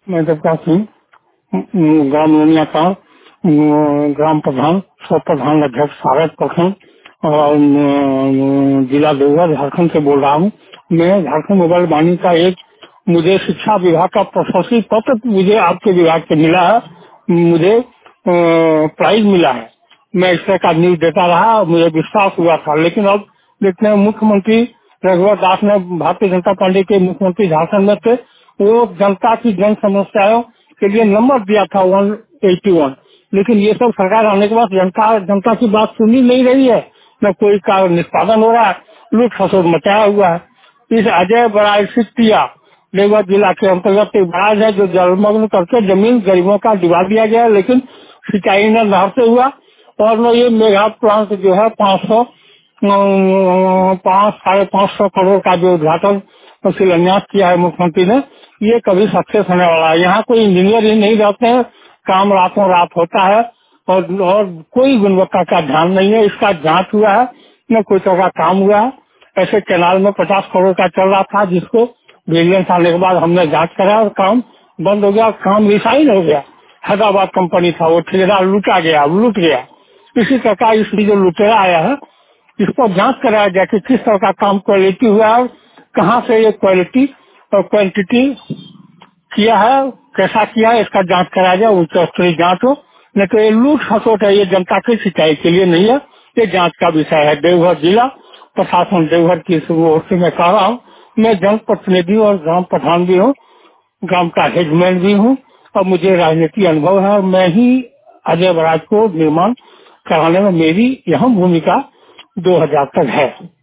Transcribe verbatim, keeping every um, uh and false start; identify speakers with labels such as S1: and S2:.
S1: मैं देवता सिंह, ग्राम लोनिया का अम, ग्राम प्रधान, सौ प्रधान अध्यक्ष सागर प्रखंड और अम, जिला देवघर झारखंड से बोल रहा हूँ। मैं झारखंड मोबाइल वाणी का एक मुझे शिक्षा विभाग का प्रशस्ति पत्र मुझे आपके विभाग से मिला है। मुझे अ, प्राइज मिला है। मैं इस तरह का न्यूज देता रहा और मुझे विश्वास हुआ था, लेकिन अब देखते हैं मुख्यमंत्री रघुवर दास ने, भारतीय जनता पार्टी के मुख्यमंत्री झारखंड में थे, वो जनता की जन समस्याओं के लिए नंबर दिया था वन एटी वन, लेकिन ये सब सरकार आने के बाद जनता जनता की बात सुनी नहीं रही है, न कोई का निष्पादन हो रहा है, लूट खसोट मचाया हुआ है। इस अजय बराज सिटिया देवघर जिला के अंतर्गत एक बराज है जो जलमग्न करके जमीन गरीबों का दिवा दिया गया है, लेकिन सिंचाई न नहर से हुआ और न ये मेगा प्लांट जो है पाँच सौ पाँच साढ़े पाँच सौ करोड़ का जो उद्घाटन और शिलान्यास किया है मुख्यमंत्री ने, ये कभी सक्सेस होने वाला है। यहाँ कोई इंजीनियर ही नहीं रहते हैं, काम रातों रात होता है और, और कोई गुणवत्ता का ध्यान नहीं है। इसका जांच हुआ है, न कोई तरह का काम हुआ है। ऐसे कैनाल में पचास करोड़ का चल रहा था, जिसको विजिलेंस आने के बाद हमने जांच करा और काम बंद हो गया, काम रिसाइन हो गया। हैदराबाद कंपनी था, वो ठेकेदार लूटा गया, लूट गया। इसी तरह का इसलिए जो लुटेरा आया है, इस पर जांच कराया जाए कि किस तरह का काम क्वालिटी हुआ है, कहाँ से ये क्वालिटी और क्वांटिटी किया है, कैसा किया है, इसका जांच कराया जाए, उच्च स्तरीय जांच हो। नहीं तो ये लूट खसोट है, ये जनता की सिंचाई के लिए नहीं है, ये जांच का विषय है। देवघर जिला प्रशासन देवघर की ओर से मैं कह रहा हूँ, मैं जनप्रतिनिधि और ग्राम प्रधान भी हूँ, ग्राम का हेडमैन भी हूँ और मुझे राजनीतिक अनुभव है और मैं ही अजय बराज को निर्माण कराने में मेरी अहम भूमिका दो हजार तक है।